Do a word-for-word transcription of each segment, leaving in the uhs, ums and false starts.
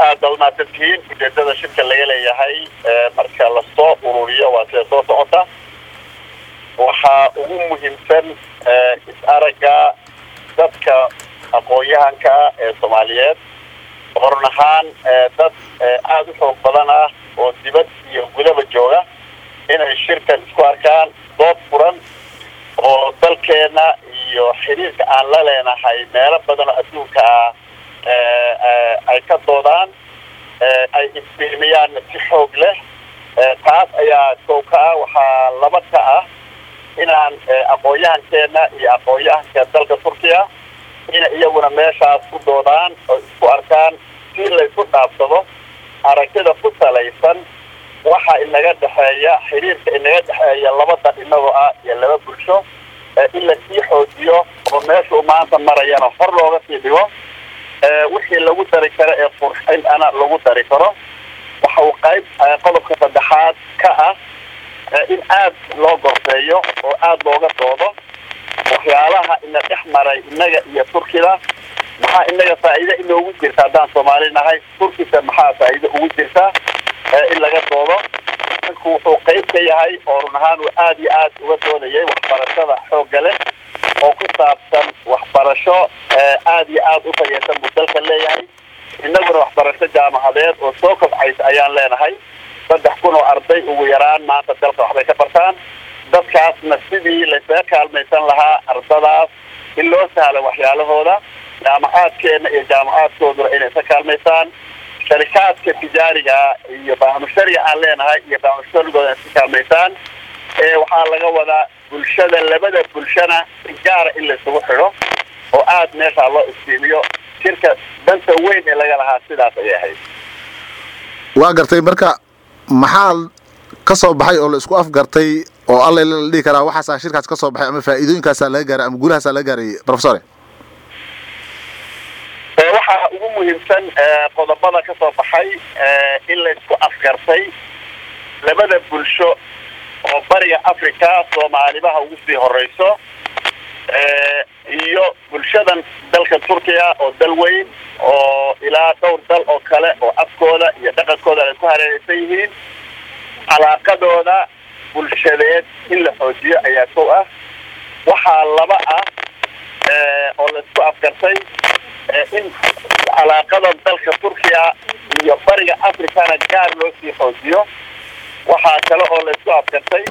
aad u naatadkiin ujeedada shirka laga leeyahay marka la soo ururiyo waa sida soo socota waxaa ugu muhiimsan is-aragga dadka aqoon-yahanka ee Soomaaliyeed horun ahaan dad aad u xoog badan ah oo dibad iyo gudaba jooga inay shirkan isku arkaan dood furan oo dalkeena iyo xiriirka aan la leenahay meelo badan oo adduunka ah ay ka doodaan ay isbiimiyaan si xoog leh taas ayaa kowka ah waxaa laba ka ah inaan aqoon-yahankeena iyo aqoon-yahanka dalka Turkiya in iyaguna meeshaas ku doodaan oo isku arkaan si la isku dhaafsado aragtida ku salaysan waxa inaga dhaxeeya xiriirka inaga dhaxeeya labada dhinacoo ah iyo laba bulsho in la sii xoojiyo oo meesha uu maanta marayana hor looga sii dhigo wixii lagu dari karo ee qurxin ana lagu dari karo waxa uu qayb qodobka saddexaad ka ah in aad loo gorfeeyo oo aad looga doodo waxyaalaha ina dhex maray inaga iyo Turkiga maxaa inaga faa'iido inoogu jirta haddaan Soomaali nahay Turkiga maxaa faa'iido ugu jirta in laga doodo wuxuu qayb ka yahay oo run ahaan uu aad iyo aad uga doodayay waxbarashada xoogga leh oo ku saabsan waxbarasho aad iyo aad u fayeysan buu dalka leeyahay innaguna waxbarasho jaamacadeed oo soo kobcaysa ayaan leenahay saddex kun oo arday ugu yaraan maanta dalka waxbay ka bartaan dadkaasna sidii laysaga kaalmaysan lahaa ardadaas in loo sahlo waxyaalahooda jaamacaadkeena iyo jaamacaadkooduna inay ka kaalmaysaan sharikaadka tijaariga iyo baamushariga aan leenahay iyo baamusharigoodana ka kaalmaysaan ee waxaa laga wadaa bulshada labada bulshana si gaara in la isugu xidho oo aad meesha loo istiimiyo shirka danta weyn ee laga lahaa sidaas ayay ahayd waa gartay marka maxaa ka soo baxay oo la isku afgartay oo alla la dhigi karaa waxa shirkaas ka soo baxay ama faa'iidooyinkaas laga gaaray ama guulahaas laga gaaray professor waxa ugu muhiimsan qodobada ka soo baxay in la isku afgartay labada bulsho oo bariga Afrika Soomaalibaha ugu sii horeyso iyo bulshadan dalka Turkiga oo dal weyn oo ilaa dhowr dal oo kale oo afkooda iyo dhaqankooda ay ku hareeraysan yihiin alaaqadooda bulshadeed in la xoojiyo ayaa soo ah waxaa laba ah oo la isku afgartay in alaaqada dalka Turkiga iyo bariga Afrikana gaar loo sii xoojiyo waxaa kale oo la isku afgartay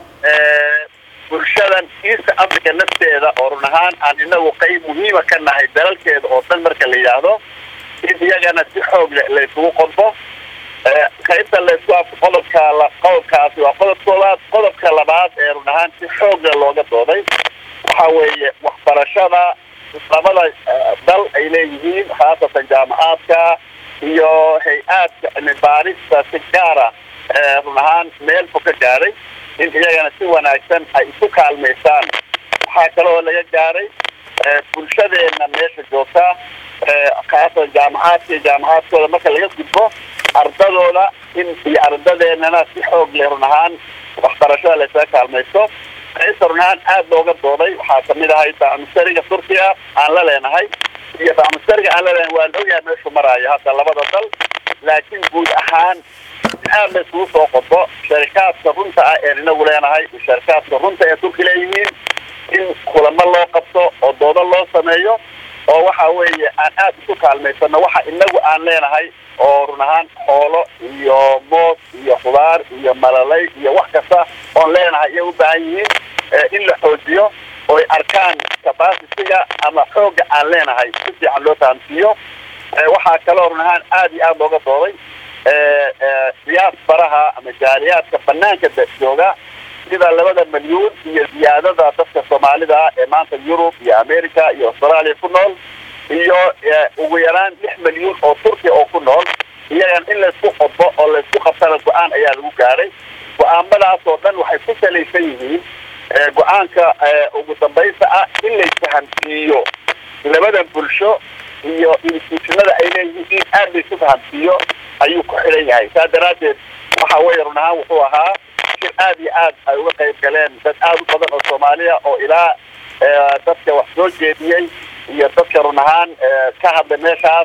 bulshadan East Africa nafteeda oo run ahaan aan inagu qayb muhiim ka nahay dalalkeeda oo dhan marka la yiraahdo in iyagana si xoog leh la isugu qodbo qaybta la isku qodobka la qodobkaasi waa qodobkooda qodobka labaad ee run ahaan si xoog leh looga dooday waxa weeye waxbarashada labada dal ay leeyihiin khaasatan jaamacaadka iyo hay-aadka cilmi-baarista si gaara run ahaan meel fog ka gaaray in iyagana si wanaagsan ay isu kaalmaysaan waxaa kale oo laga gaaray bulshadeena meesha joogta khaasatan jaamacaadka jaamacaadkooda marka laga gudbo ardadooda in iyo ardadeenana si xoog leh run ahaan waxbarashada la isaga kaalmaysto qaybta run ahaan aad looga dooday waxaa kamid ahay baamushariga Turkiga aan la leenahay iyo baamushariga aan la leenahay waa la ogyahay meeshu maraayo hadda labada dal laakiin guud ahaan aad la isugu soo qodbo sharikaadka runta ah ee inagu leenahay sharikaadka runta ee Turkiga leeyihiin in kulamo loo qabto oo doodo loo sameeyo oo waxa weeye aan aad isu kaalmaysano waxa inagu aan leenahay oo run ahaan xoolo iyo moos iyo khudaar iyo malalay iyo wax kasta oo leenahay ay u baahan yihiin in la xoojiyo oo ay arkaan capacity-ga ama xoogga aan leenahay si fiican loo fahamsiiyo waxa kale oo run ahaan aad iyo aad looga dooday siyaas baraha ama jaaliyaadka banaanka jooga sida labada milyuun iyo ziyaadada dadka Soomaalida ee maanta Yurub iyo America iyo Australia ku nool iyo ugu yaraan lix milyuun oo Turki oo ku nool iyagan in la isku qodbo oo la isku qabsado go'aan ayaa lagu gaaray go'aamadaas oo dhan waxay ku salaysan yihiin go'aanka ugu dambaysa ah in la fahamsiiyo labada bulsho iyo institutionada ay leeyihiin aad isu fahamsiiyo ayuu ku xiran yahay saadaradeed waxa weeye run ahaan wuxuu ahaa shir aad iyo aad ay uga qayb galeen dad aad u badan oo Soomaaliya oo ilaa dadka wax soo jeediyay iyo dadka run ahaan ka hadla meeshaas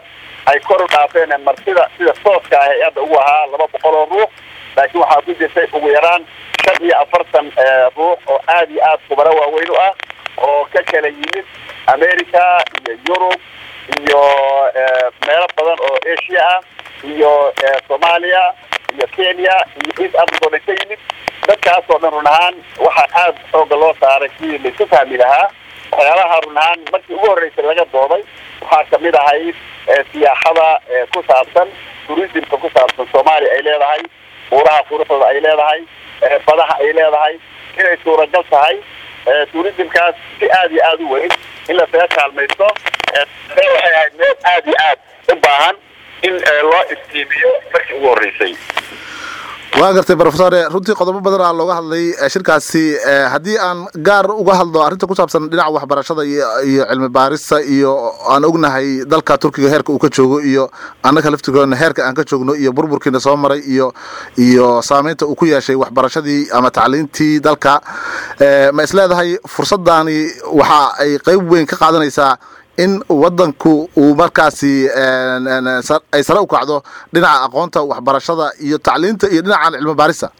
ay kor u dhaafeen martida sida tooska ah ee hadda ugu ahaa laba boqol oo ruux laakiin waxaa ku jirtay ugu yaraan shan iyo afartan ruux oo aad iyo aad khubaro waaweyn u ah oo ka kala yimid America iyo Yurub iyo meelo badan oo Asia ah iyo Soomaaliya iyo Kenya iyo East Africa ka yimid dadkaas oo dhan runahan waxa aad xoog loo saaray si la fahmi lahaa waxyaalaha runahan markii ugu horeysay laga dooday waxaa kamid ahayd siyaaxada ku saabsan tourismka ku saabsan Soomaaliya ay leedahay buuraha quruxda ay leedahay badaha ay leedahay inay suuragal tahay tourismkaas si aad iyo aad u weyn in la kaalmaysto waxay ahayd meel aad iyo aad u baahan in loo istiimiyo markii ugu horeysay waa gartay professor runtii qodobo badan ah looga hadlay shirkaasi hadii aan gaar uga hadlo arinta ku saabsan dhinaca waxbarashada iyo cilmi baarista iyo aan ognahay dalka Turkiga heerka uu ka joogo iyo annaka laftigoona heerka aan ka joogno iyo burburkiina soo maray iyo iyo saameynta uu ku yeeshay waxbarashadii ama tacliintii dalka ma isleedahay fursadani waxa ay qayb weyn ka qaadanaysaa in wadanku uu markaasi ay sare u kacdo dhinaca aqoonta waxbarashada iyo tacliinta iyo dhinaca cilmi baarista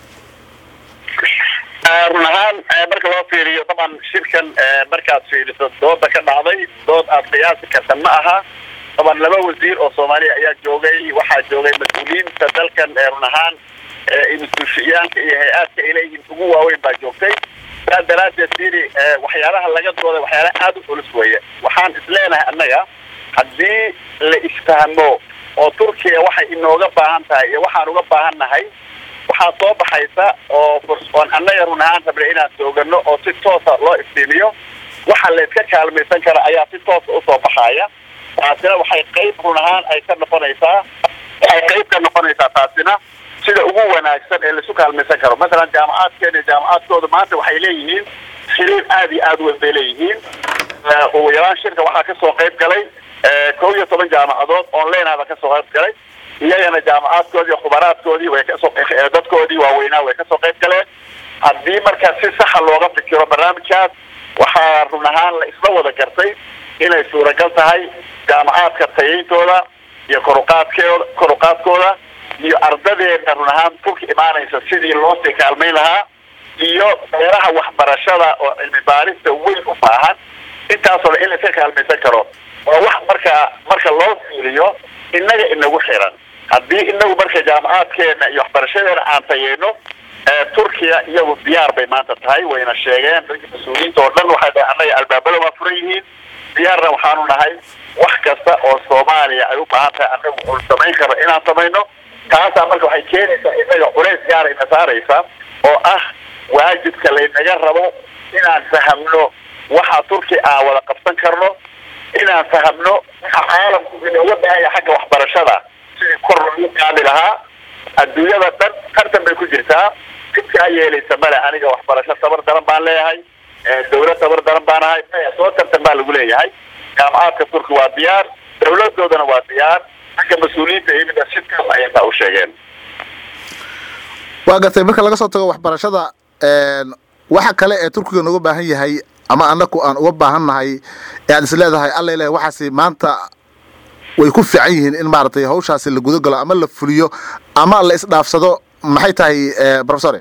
runahan marka loo fiiriyo taban shirkan markaad fiiriso dooda ka dhacday dood aad qiyaasi karta ma aha taban laba wasiir oo Soomaaliya ayaa joogay waxaa joogay mas'uuliyiinta dalkan runahan institutionka iyo hay'adka ilayhin ugu waaweyn baa joogtay daraasad fiiri waxyaalaha laga dooday waxyaalaha aad u culus weeye waxaan isleenahay annaga haddii la isfahmo oo Turkiga waxay inooga baahan tahay iyo waxaan uga baahannahay waxaa soo baxaysa oo fursoon annaga runahaan rabnay inaan soogano oo si toos ah loo iftiimiyo waxa la iska kaalmaysan kara ayaa si toos ah u soo baxaya taasina waxay qayb runahaan ay ka noqonaysaa ay qayb ka noqonaysaa taasina sida ugu wanaagsan ee la isu kaalmaysan karo mesela jaamacaadkeena jaamacaadkooda maanta waxay leeyihiin xiriir aad iyo aad weyn bay leeyihiin oo yaraan shirka waxaa ka soo qayb galay kow iyo toban jaamacadood online ah ka soo qayb galay iyagana jaamacaadkoodii khubaraadkoodii way ka soo dadkoodii waaweynaa way ka soo qayb galeen haddii markaa si sax looga fikiro barnaamijkaas waxaa run ahaan la isla wada gartay inay suuragal tahay jaamacaadka tayintooda iyo koruqaadkooda koruqaadkooda iyo ardadeena run ahaan Turki imaanaysa sidii loo sii kaalmayn lahaa iyo meelaha waxbarashada oo cilmi baarista weyn u baahan intaasoo in la ka kaalmaysan karo oo wax marka marka loo fiiriyo innaga inagu xiran haddii inagu marka jaamacaadkeena iyo waxbarashadeena aan tayeyno Turkiya iyagu diyaar bay maanta tahay wayna sheegeen mas'uuliyiinta oo dhan waxay dhahay annaga albaabada waa furan yihiin diyaarna waxaanu nahay wax kasta oo Soomaaliya ay u baahan tahay annagu oo samayn karo inaan samayno taasa marka waxay keenaysaa inaga culays gaar ah saaraysa oo ah waajibka laynaga rabo inaan fahamno waxa Turkiga aan wada qabsan karno inaan fahamno caalamku inuu baahay xagga waxbarashada sidii kor loogu qaadi lahaa adduunyada dhan tartan bay ku jirtaa sidka yeelaysa mala aniga waxbarasho tabar daran baan leeyahay dawlad tabar daran baan ahay soo tartan baa lagu leeyahay jaamacaadka Turkiga waa diyaar dawladoodana waa diyaar xagga mas'uuliyiinta iyo midashidka ay taa u sheegeen waa gatay marka laga soo tago waxbarashada een waxa kale ee Turkiga nooga baahan yahay ama anaku aan uga baahannahay ee aad isleedahay alla ilaahay waxaasi maanta way ku fiican yihiin in maartay hawshaasi la gudo galo ama la fuliyo ama la isdhaafsado maxay tahay professor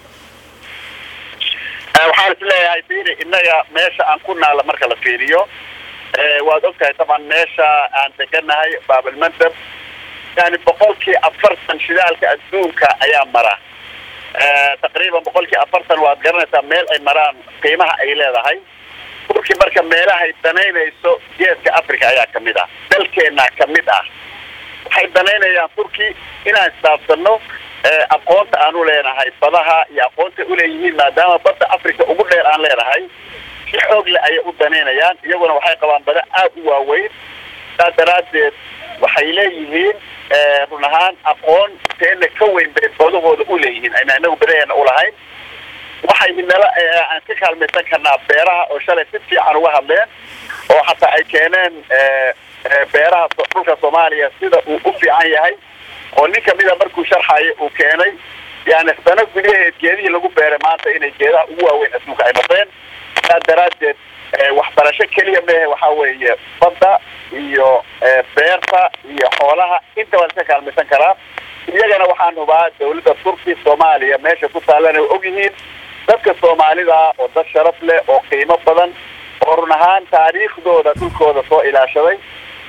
waxaan isleeyahay fiiri inaga meesha aan ku naala marka la fiiriyo ee waad ogtahay taban meesha aan deganahay baabul mandab yani boqolkii afartan shidaalka adduunka ayaa mara تقريبا بقولك أفرتن وأتقرنت ميل أي مران قيمها أي لا هاي تركي بركة ميلها الدنين يسو جيت كأفريقيا يا كميدا دلكينا كميدا هاي الدنين يا تركي هنا استافدنو أقونت أنو لنا هاي بدها يا أقونت أوليه ما دام بدأ أفريقيا أقول لنا أن لنا هاي في حوج لأي الدنين يا يقولون وحي قوان بدأ أبوا وين تدرات وحيليهين runahaan aqoon teena ka weyn bay badahooda u leeyihiin aynaanu badayna u lahayn waxay inala aan ka kaalmaysan karnaa beeraha oo shalay si fiican uga hadleen oo xataa ay keeneen beeraha dhulka Soomaaliya sida uu u fiican yahay oo nin kamida markuu sharxayo uu keenay yani sana gudaheed geedii lagu beeray maanta inay geedaha ugu waaweyn adduunka ay noqdeen daraaddeed waxbarasho keliya mehe waxaa weeye badda iyo beerta iyo xoolaha inta waa iska kaalmaysan karaa iyagana waxaan hubaa dawladda turki soomaaliya meesha ku taalana og yihiin dadka soomaalida oo dad sharaf leh oo qiimo badan oo run ahaan taariikhdooda dhulkooda soo ilaashaday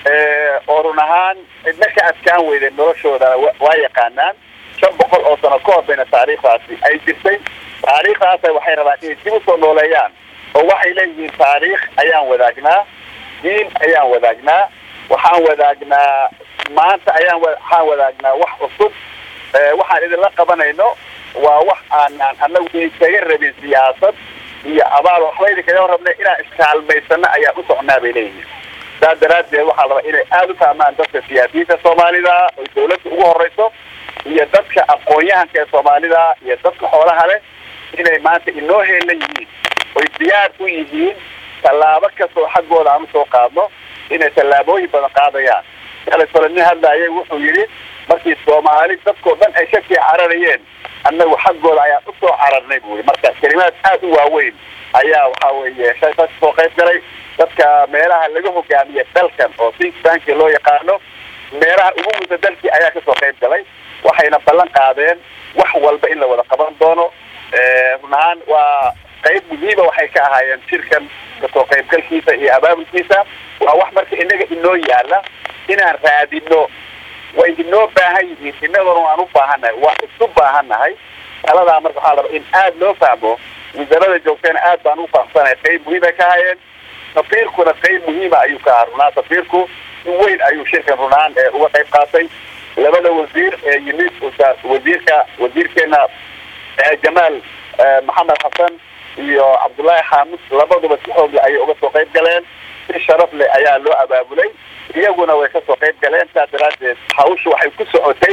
oo run ahaan cidna ka adkaan weyday noloshooda waa yaqaanaan shan boqol oo sano ka hor bayna taariikhdaasi ay jirtay taariikhdaas waxay rabaan inay dib usoo nooleeyaan oo waxay leeyihiin taariikh ayaan wadaagnaa diin ayaan wadaagnaa waxaan wadaagnaa maanta ayaan waxaan wadaagnaa wax cusub waxaan idinla qabanayno waa wax aanaan annagu kaga rabin siyaasad iyo abaal waxba idinkaga rabnay inaan iskaalmaysano ayaan u socnaa bay leeyihiin saa daraaddeed waxaa la rabaa inay aada u fahmaan dadka siyaasiyiinta soomaalida oo dawladda ugu horeyso iyo dadka aqoon-yahanka ee soomaalida iyo dadka xoolaha leh inay maanta inoo heelan yihiin oy diyaar u yihiin tallaabo kastoo xaggooda aan usoo qaadno inay tallaabooyin badan qaadayaan kale kole nin hadlaayay wuxuu yidhi markii soomaali dadkoo dhan ay shakii cararayeen annagu xaggooda ayaan usoo cararnay buu yidhi marka kelimaad aada u waaweyn ayaa waxaa weeye shaka kasoo qayb galay dadka meelaha laga hogaamiya dalkan oo think tanki loo yaqaano meelaha ugu muda dalkii ayaa kasoo qayb galay waxayna ballan qaadeen wax walba in la wada qaban doono run ahaan waa qayb muhiima waxay ka ahaayeen shirkan kasoo qaybgalkiisa iyo abaabulkiisa waa wax marka inaga inoo yaala inaan raadino way inoo baahan yihiin inaguna waan u baahannahay waa isu baahannahay taladaa marka waxaa laraba in aada loo fahmo wasarada joogtana aad baan u fahamsanahay qayb muhiimay ka hayeen safiirkuna qayb muhiima ayuu ka ahaa runaan safiirku si weyn ayuu shirkan runaan ee uga qayb qaatay labada wasiir ee yimid wasiirka wasiirkeena jamaal maxamed xasan iyo cabdullaahi xaamud labaduba si xoogle ayay uga soo qayb galeen si sharaf leh ayaa loo abaabulay iyaguna way kasoo qayb galeen saa daraaddeed hawsha waxay ku socotay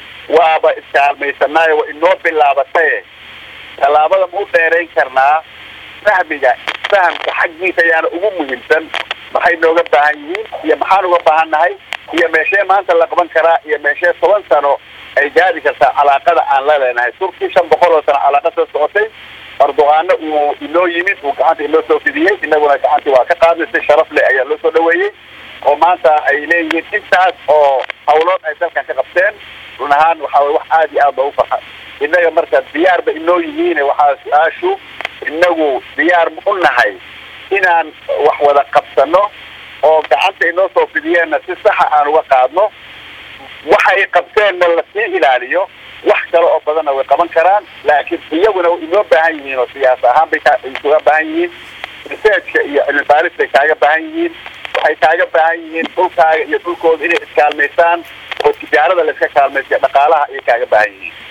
waaba iskaalmaysanaayo waa inoo bilaabatay tallaabada ma u dheerayn karnaa fahmiga fahamka xaggiisa ayaana ugu muhiimsan maxay nooga baahan yihiin iyo maxaan uga baahan nahay iyo meeshee maanta la qaban karaa iyo meeshee toban sano ay gaari kartaa calaaqada aan la leenahay turki shan boqol oo sano calaaqa soo socotay erdogaana uu inoo yimid uu gacanta inoo soo fidiyey inaguna gacantii waa ka qaadnay si sharaf leh ayaa loo soo dhaweeyey oo maanta ay leeyihiin intaas oo hawlood ay dalkan ka qabteen run ahaan waxaa way wax aada iyo aada loogu farxa innaga marka diyaarba inoo yihiin waxaa su-aashu inagu diyaar ma u nahay inaan wax wada qabsano oo gacanta inoo soo fidiyeenna si saxa aan uga qaadno waxay qabteenna lasii ilaaliyo wax kale oo badanna way qaban karaan laakiin iyaguna inoo baahan yihiin oo siyaas ahaan bay isuga baahan yihiin researchka iyo cilmi baaris bay kaaga baahan yihiin waxay kaaga baahan yihiin dhulkaaga iyo dhulkooda inay iskaalmaysaan oo tijaarada la iska kaalmaysiyo dhaqaalaha ayay kaaga baahan yihiin